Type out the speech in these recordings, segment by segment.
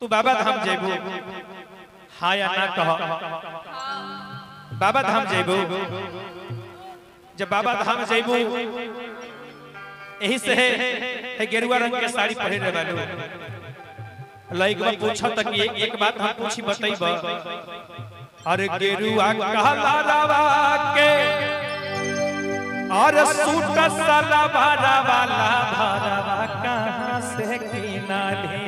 तू बाबा धाम जेबू हाँ या ना कह बाबा धाम जेबू जब बाबा धाम जेबू यही से है गेरुआ रंग के साड़ी पहने वाले लइकवा पूछा तक एक बात हम पूछी बताइब अरे गेरुआ कहला रवा के और सूट साला भारा वाला भरवा कहां से किना ले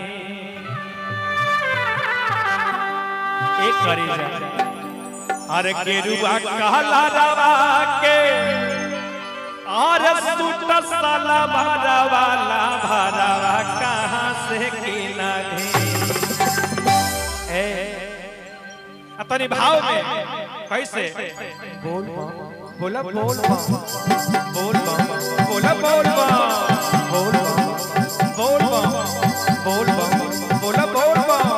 एक करी जा अरे गेरुआ कहला रवा के और सूट साला भारा वाला भरवा कहां से किना ले अपने भाव में कैसे बोल बोला बोल बोल बोल बोला बोल बोल बोल बोल बोला बोल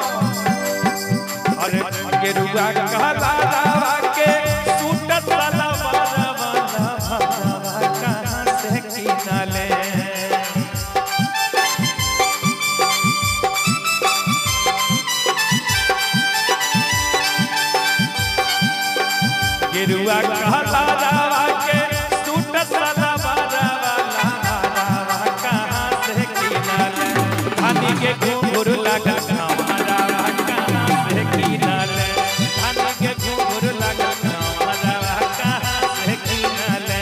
अरे गेरुआ कहला रवा के सूट साला वाला भरवा कहां से किना ले गेरुआ कहला रवा के सूट साला वाला भरवा कहां से किना ले धानी के घुंघरू लगा हमारा कहां से किना ले धानी के घुंघरू लगा हमारा कहां से किना ले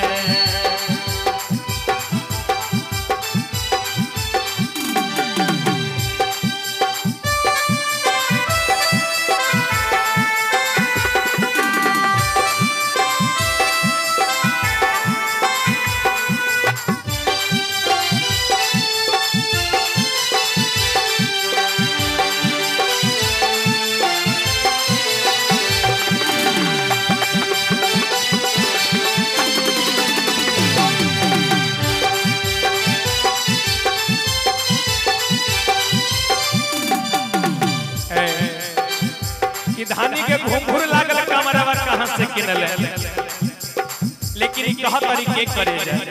धानी के घुंघरू लागल कमरवा कहां से किनले लेकिन कह तरीके करे जाए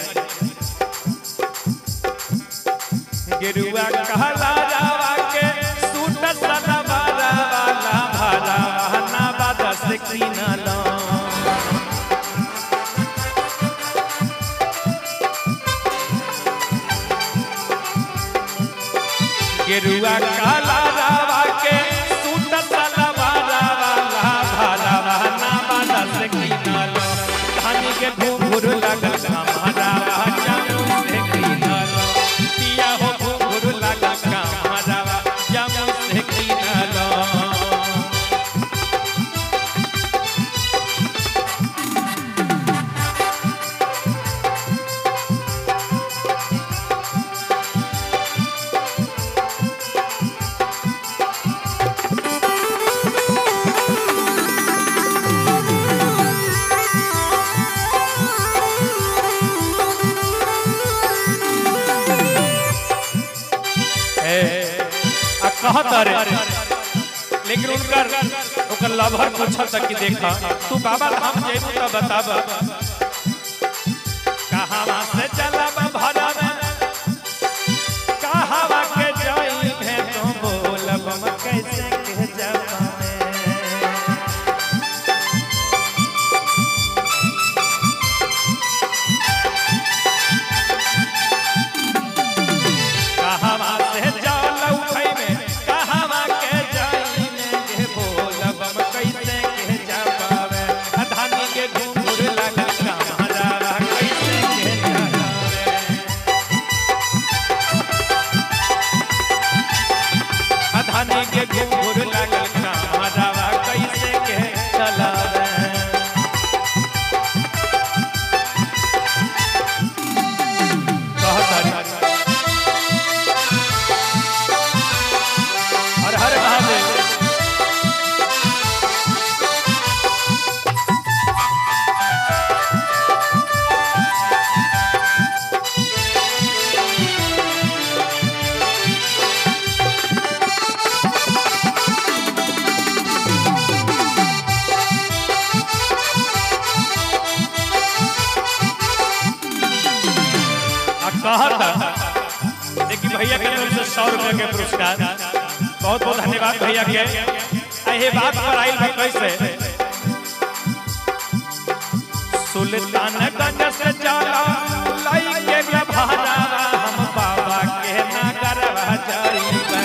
गेरुआ कहला रवा के सूट साला वाला भरवा ना बादा से किनलो गेरुआ कहला रवा के सूट साला धानी के घुंघरू लागल हमारा जामू से किनलो पिया हो घुंघरू लागल हमारा जामू से किनलो कहत रे लेकिन उनकर लभर पूछल तक कि देखा तू बाबा धाम जेबू त बताब कहां से चलब भरवा कहां के जाई है तो बोलब हम कैसे के जाबे धानी के घुंघरू लागल हमारा कैसे के चलावे हर हर महादेव कहता लेकिन भैया के तरफ से 100 रुपया के पुरस्कार बहुत बहुत धन्यवाद भैया के यही बात पर आइल है कैसे सुल्तानगंज से चला लाई के भाड़ा हम बाबा के नगर जाइबे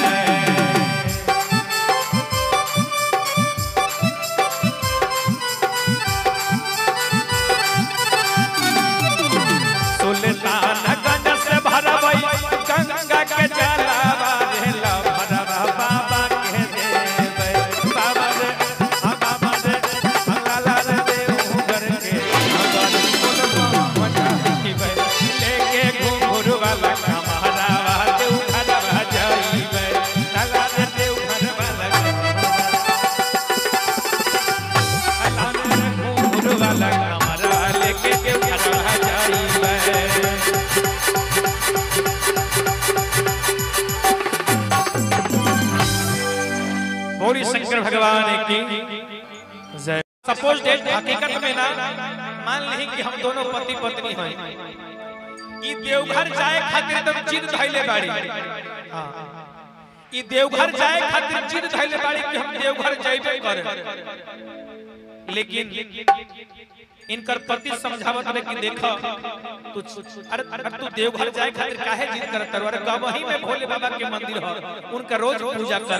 सुल्तानगंज से भरबई गंगा के जलावा ढेला भरवा बाबा के देबे बाबा रे बाबा रे मंगला रे देवघर के नगर मजा दिखबे लेके घुंघरू वाला कमहरा देवघर जाइबे नगा रे देवघर वाला घुंघरू वाला कमहरा लेके देवघर जाइबे बोली शंकर भगवान की जय। सपोज डेट हकीकत में ना मान ली कि हम दोनों पति पत्नी हैं ई देवघर जाए खातिर तुम जिद धइले बाड़ी हां ई देवघर जाए खातिर जिद धइले बाड़ी कि हम देवघर जाइबे करे लेकिन इनकर पति समझावत रहे कि देखो तू अरे तू देवघर जाए खातिर काहे जिद करत अरे कबही में भोले बाबा के मंदिर हो उनका रोज पूजा कर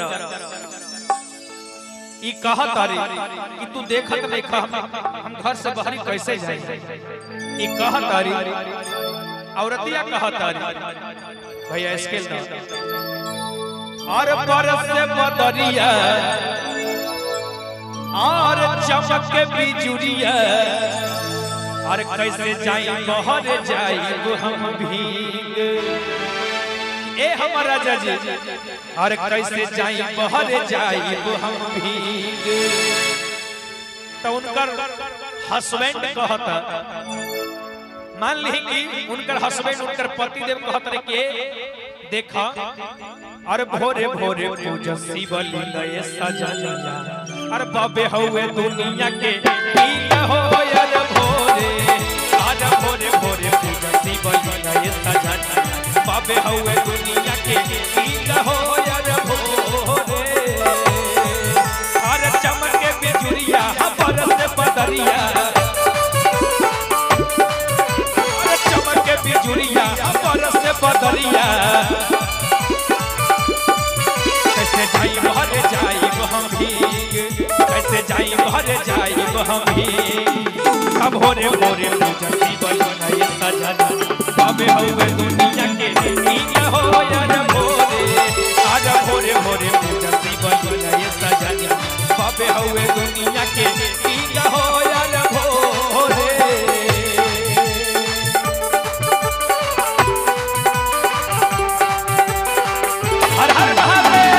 ई कहत अरे कि तू देखत नहीं हम घर से बाहर कैसे जाए ई कहत अरे औरतिया कहत अरे भैया स्केल ना और बरस से बदरिया और चमक के बिजुरिया और कैसे जाई बहर जाई हम भीग ए हमारा जजी और कैसे जाई बहर जाई हम भीग तो उनकर हस्बैंड कहता मान ली कि उनकर हस्बैंड उनकर पति देव कहत रहे कि देखा और भोरे भोरे पूजा शिवली लय सजनिया और बाबे हुए दुनिया के ठीक हो यार भोरे आज भोरे भोरे पूजा शिवली लय सजनिया बाबे हुए दुनिया के ठीक हो यार भोरे और चमक के बिजुरिया बरस बदरिया और चमक के बिजुरिया बरस बदरिया कैसे जाई बहर जाई हम भीग कैसे जाई बहर जाई हम भीग अब भोरे भोरे पूजा शिवली लय सजनिया बाबे हुए दुनिया के ठीक हो यार भोरे आज भोरे भोरे पूजा शिवली लय सजनिया बाबे हुए दुनिया के ठीक हो यार भोरे हर हर महादेव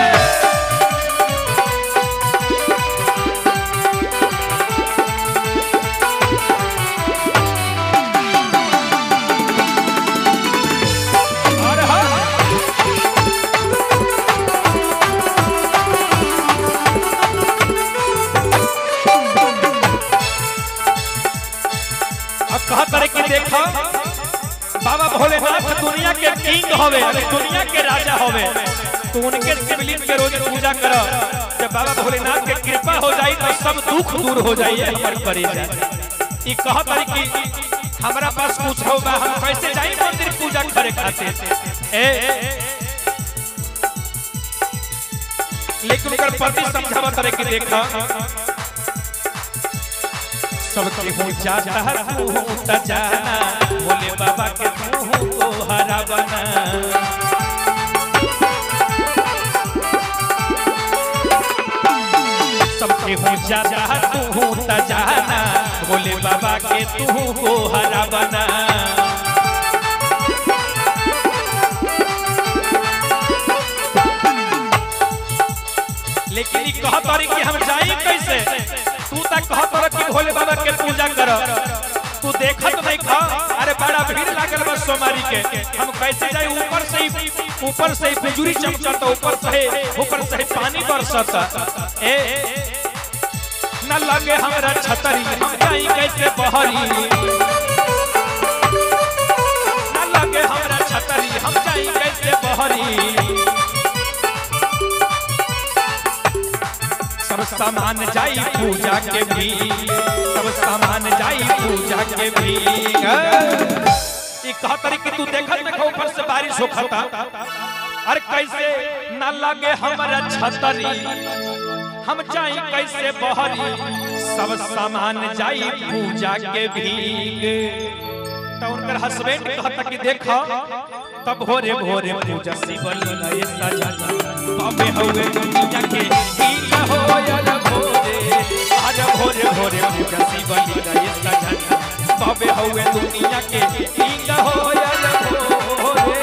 देखा बाबा भोलेनाथ दुनिया के किंग होवे दुनिया के राजा होवे तो उनके शिवलिंग के रोज पूजा कर जब बाबा भोलेनाथ के कृपा हो जाई तो सब दुख दूर हो जाई हमर करेजा ई कहत है कि हमरा पास कुछ हो बा हम कैसे जाई मंदिर पूजा करे खातिर लेकिन उनकर पति समझावत रहे कि देखा सबके हो जाता है तू त जाना बोले बाबा के तू को हरा बना सबके हो जाता है तू त जाना बोले बाबा के तू को हरा बना लेकिन ई कहत रही कि हम जाई कैसे तू तक कहत रह कि भोले बाबा के पूजा कर तू देखत नहीं खा अरे बड़ा भीड़ लागल बस सोमारी के हम कैसे जाए ऊपर से बिजुली चमकता ऊपर से पानी बरसता ए न लगे हमरा छतरी हम जाई कैसे बहरी न लगे हमरा छतरी हम जाई कैसे बहरी सब सामान जाई पूजा के भी, सब सामान जाई पूजा के भी। कहा तरीके तू देखत देखो ऊपर से बारिश होखता, अरे कैसे न लगे हमारा छतरी, हम जाई कैसे बहरी, सब सामान जाई पूजा के भीग। तो उनकर हस्बैंड कहता कि देखा तब भोरे भोरे पूजा शिवलिंग सजा, बाबे हुए दुनिया के ठीक हो यार भोरे, आज भोरे भोरे पूजा शिवलिंग सजा, बाबे हुए दुनिया के ठीक हो यार भोरे।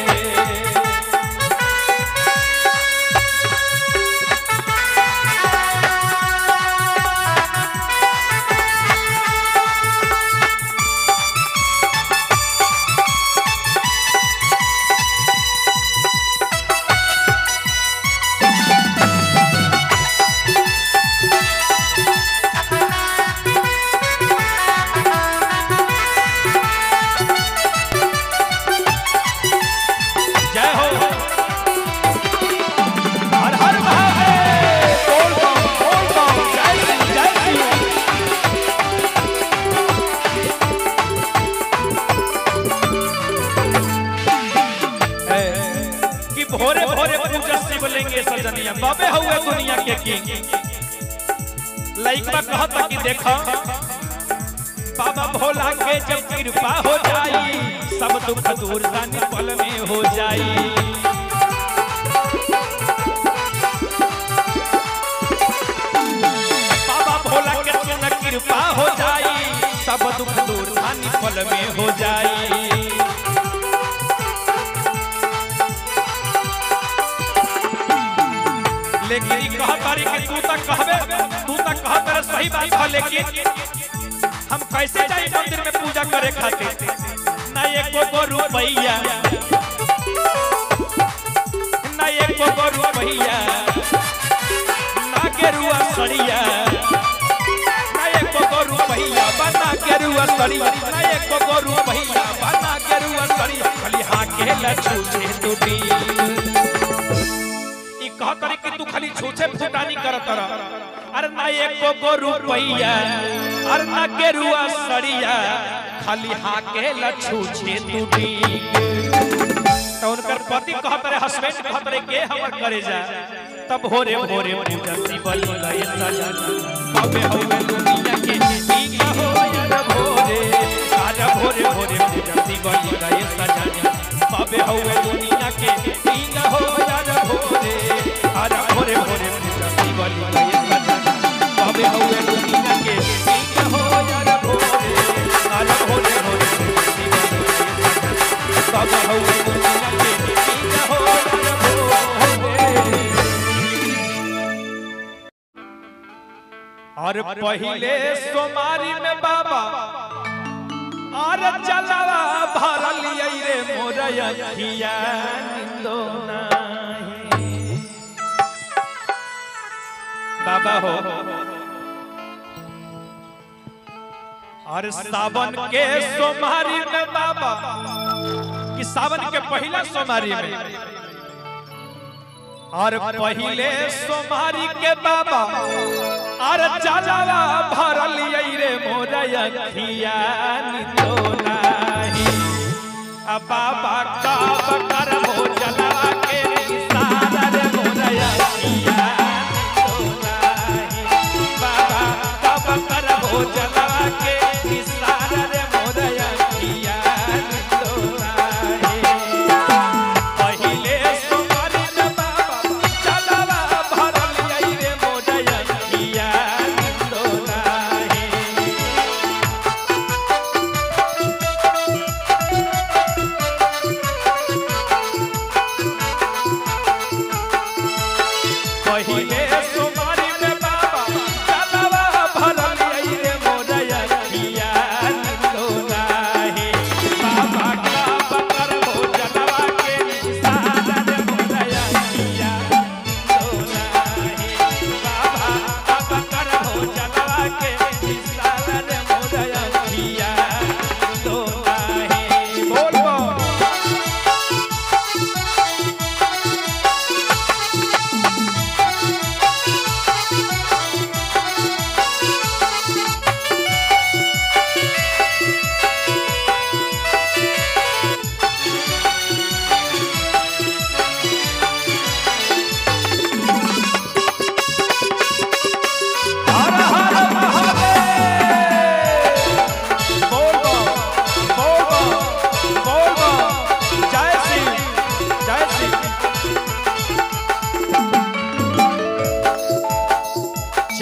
भोरे भोरे पूजा शिवलिंग सजनिया, बाबे हुए दुनिया के किंग। लइका कहता कि देखा बाबा भोला के जब कृपा हो जाई, सब दुख दूर जाने पल में हो जाई। बाबा भोला के जब कृपा हो जाई, सब दुख दूर जाने पल में हो जाई। लेकिन कहा तारी कि तू तक कहा तेरा सही बात है, लेकिन हम कैसे जाए मंदिर में पूजा करे खातिर? ना एको रुपैया, ना एको रुपैया, ना गेरुआ सड़िया, ना एको रुपैया बना गेरुआ सड़िया, ना एको रुपैया बना गेरुआ सड़िया, खाली हाके लछूछे टूटी। कहा तरी कि तू खाली छूछे फुटानी करत रह, अरे ना एको रुपैया, अरे ना गेरुआ सड़िया, खाली हाके लछूछे टूटी। तो उनकर पति कहत रहे, हस्बैंड कहत रहे के हमर करे जा, तब भोरे भोरे पूजा शिवलिंग सजा, बाबे हुए दुनिया के ठीक हो यार भोरे, आज भोरे भोरे पूजा शिवलिंग सजा, बाबे हुए दुनिया के ठीक हो यार भोरे, आज भोरे भोरे पूजा शिवलिंग सजा, बाबे हुए दुनिया के ठीक हो यार भोरे, आज भोरे भोरे पूजा शिवलिंग सजा, बाबे हुए दुनिया के ठीक हो यार भोरे। और पहले सोमारी में बाबा और जलवा भरल रे मोरया खिया निंदो नाही। बाबा हो और सावन के सोमारी में बाबा, कि सावन के पहला सोमारी में और पहले सोमारी के बाबा और जलवा भरल रे मोरया खिया निंदो नाही। अब बाबा कब करबो जलवा के निसारा रे मोरया खिया निंदो नाही। बाबा कब करबो जलवा के निसारा रे मोरया खिया निंदो नाही। पहिले सोमारी में बाबा जलवा भरल रे मोरया खिया निंदो नाही। पहिले सोमारी में बाबा जलवा भरल रे मोरया खिया निंदो नाही। बाबा कब करबो जलवा के निसारा रे मोरया खिया निंदो नाही। बाबा कब करबो जलवा के निसारा रे मोरया खिया निंदो नाही। बोल बोल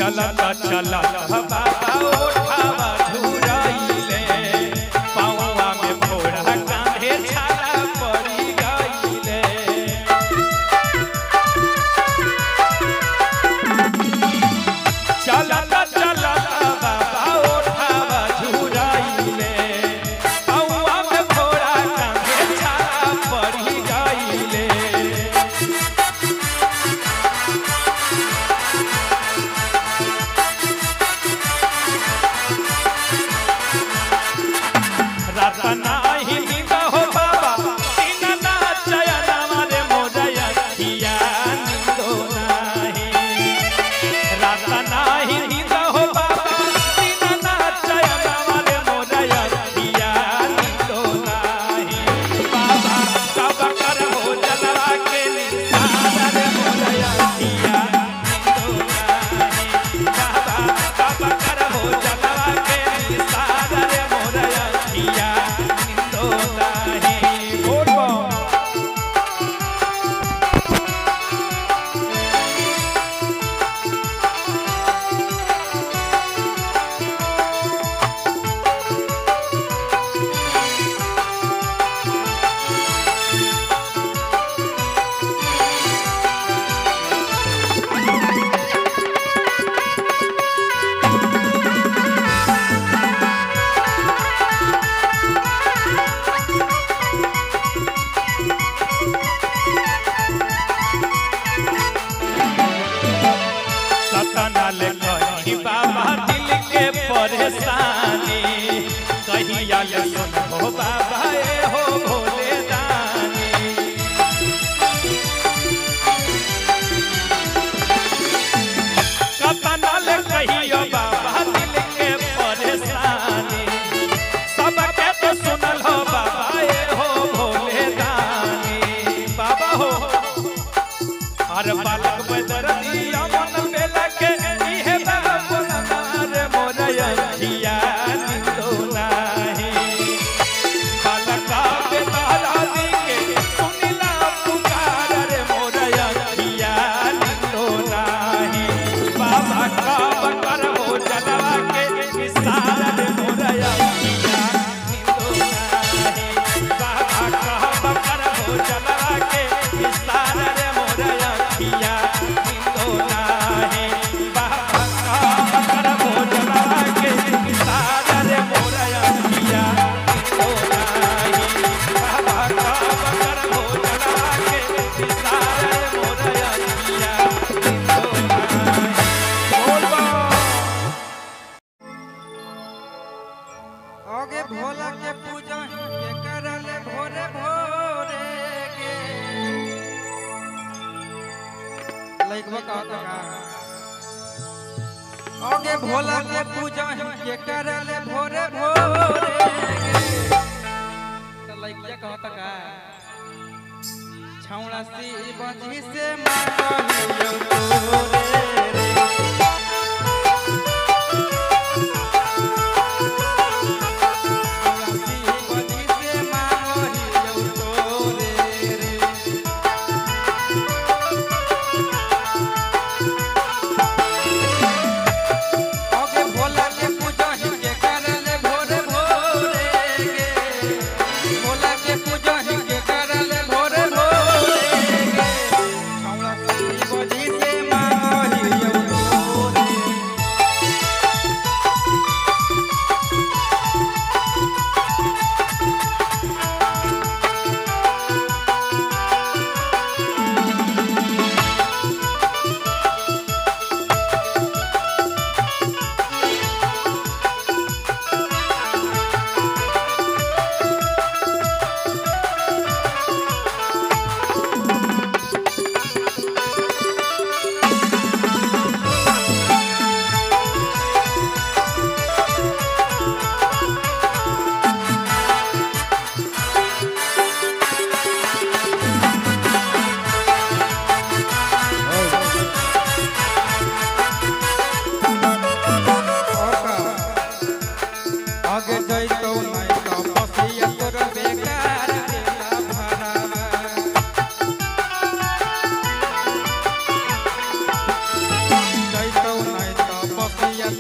चलता चलता बाबा उठावा झुराइले पावा में फोड़ा कांधे छाला पड़ी गईले चलता चलता बाबा उठावा झुराइले पावा में फोड़ा कांधे छाला पड़ी गईले रातना ही नींद हो बाबा दिन ना चयना मारे मोरया किया नींदो नाही रातना ही नींद हो बाबा दिन ना चयना मारे मोरया किया नींदो नाही बाबा कब कर हो जलवा के निसार रे मोरया किया नींदो नाही बाबा कब कर हो जलवा के निसार रे मोरया किया बाबा दिल के परेशानी कहिया ले सुनो बाबा ए हो भोले दानी कतना ले कहियो बाबा दिल के परेशानी सबके तो सुनल हो बाबा ए हो भोले दानी बाबा हो हर बालक बदरदी मन बेला के इहे बाबा बोलना मोरया किया नींदो नाही बालका बेतारा दी के सुनिला पुकार रे मोरया किया नींदो नाही बाबा का बकर हो जलवा के विस्तार रे मोरया किया नींदो नाही बाबा का बकर हो जलवा के विस्तार रे मोरया किया नींदो नाही बाबा का बकर हो जलवा के विस्तार रे मोरया किया नींदो नाही बाबा का बकर हो जलवा के विस्तार रे मोरया किया नींदो नाही बोल बा आगे भोला के पूजा के करले भोरे भोरे के लइकवा कहता का आगे भोला के पूजा के करले भोरे भोरे के तो लइकवा कहता का छौड़ा सी बजी से मांगहियो तोरे रे छौड़ा सी बजी से मांगहियो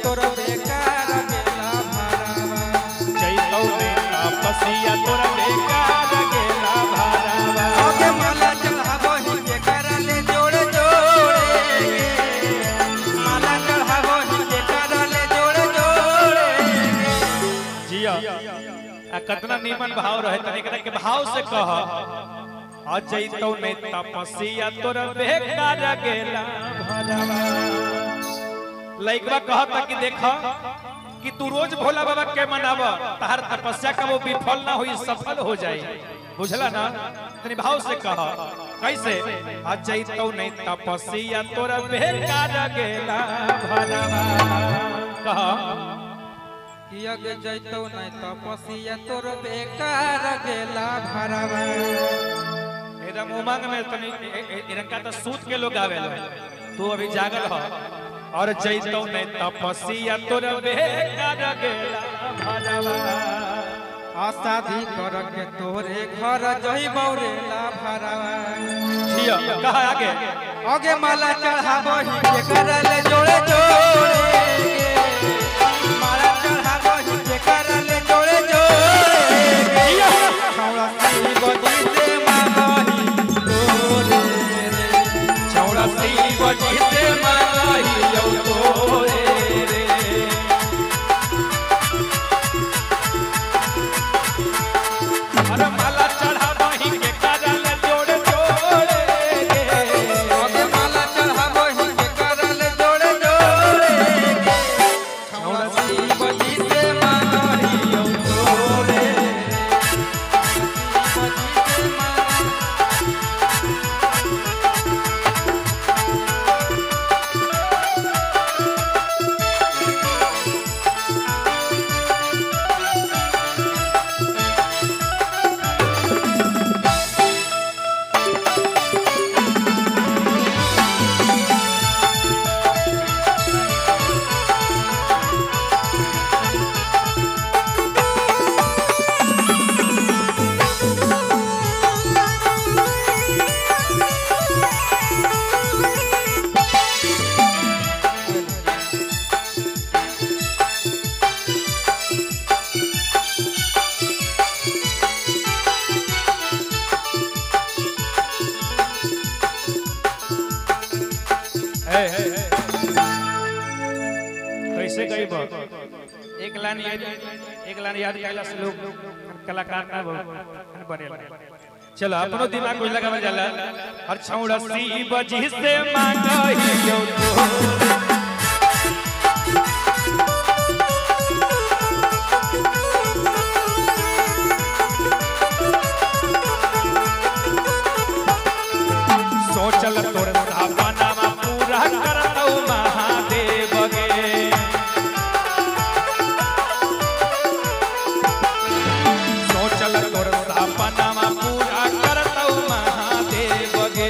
तोर बेकार गेला भरावा जैतौ ने तपस्या तोरा बेकार गेला भरावा ओके माला चढ़ाबो ही के करले जोड़े जोड़े माला चढ़ाबो ही के करले जोड़े जोड़े जिया आ कितना नीमन भाव रहे तने के भाव से कह अजैतौ ने तपस्या तोरा बेकार गेला भरावा लइकवा कहता कि देखा कि तू रोज भोला बाबा के मनाव तहार तपस्या का वो विफल ना होई सफल हो जाए बुझला ना तनी भाव से कह कैसे अजैतौ ने तपस्या तोरा बेकार गेला भरावा कह किया के जैतौ नहीं तपस्या तोर बेकार गेला भरावा एकदम उमंग में तनी इनका तो सूत के लोग आवेला तू अभी जागल हो और जैतौ ने तपस्या तोर बेकार गेला भरावा आशादी कर के तोरे घर जइबौ रेला भरावा जिया कहा आगे माला चढ़ाबो ही के करले जोड़े जोड़े माला चढ़ाबो ही के करले जोड़े जोड़े छौड़ा सी बजी से मांगही तोरे रे छौड़ा सी बजी से मांगही यौ तोरे रे अरे माला चढ़ाबो ही के करले जोड़े जोड़े ओके माला चढ़ाबो ही के करले जोड़े जोड़े छौड़ा सी बजी से मांगही यौ तोरे रे बजी से मांगही कैसे गई बा एक लाइन याद कैला से लोग कलाकार ना बनेला चलो अपनो दिमाग को लगावल जाला हर छौड़ा सी बजी से मांगही यौ सोचल तोर सपनावा पूरा करतौ महादेव गे सोचल तोर सपनावा पूरा करतौ महादेव गे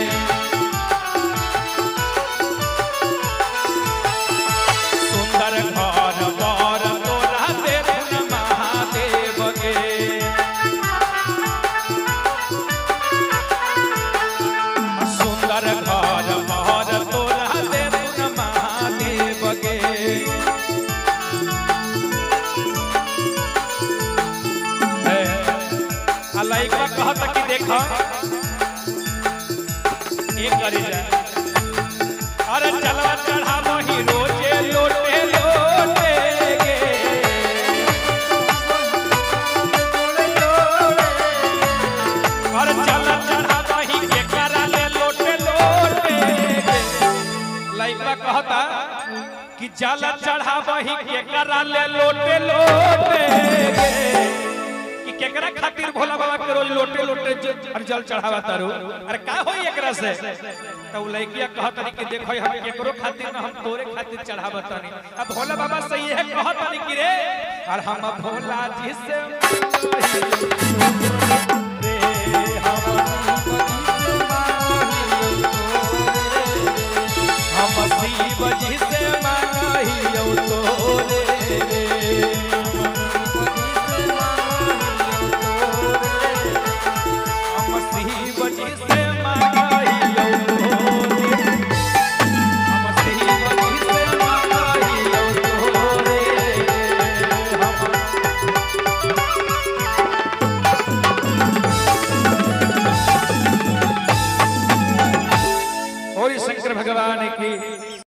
सुंदर घर बर तोरा देथुन महादेव गे सुंदर घर बर तोरा देथुन महादेव गे लइकवा कहता कि देखा एक करे जा अरे चलवा चढ़ाबो ही रोजे लोटे लोटे गे अरे चलवा चढ़ाबो ही के करले लोटे लोटे गे लइकवा कहता कि चल चढ़ाबो ही के करले लोटे लोटे गे केकरा खातिर भोला बाबा के रोज लोटे लोटे जल चढ़ावा तारू अरे का होई एकरा से त उ लइकिया कहतनी कि देखो हम केकरो खातिर ना हम तोरे खातिर चढ़ावतनी अब भोला बाबा से ये कहतनी कि रे और हम भोला जी से रे हम